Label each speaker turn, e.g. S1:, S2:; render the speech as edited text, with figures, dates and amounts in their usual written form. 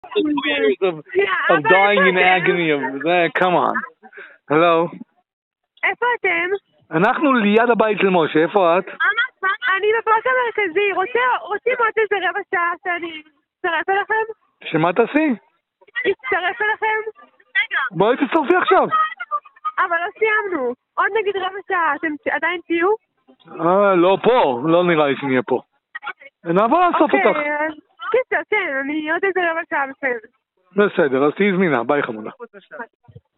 S1: of dying in agony of that. Come on. Hello.
S2: איפה אתם?
S1: אנחנו ליד הבית של משה, איפה את?
S2: אני בפרס המרכזי, רוצים עוד איזה רבע שעה שאני אצטרף אליכם?
S1: שמה תעשי?
S2: אצטרף אליכם?
S1: בואי תצטרפי עכשיו.
S2: אבל לא סיימנו, עוד נגיד רבע שעה, אתם עדיין תהיו?
S1: לא פה, לא נראה לי שנהיה פה. נעבור לאסוף אותך.
S2: קיצר, כן, אני עוד איזה רבע שעה בסדר.
S1: בסדר, אז תהי זמינה, ביי חמודה.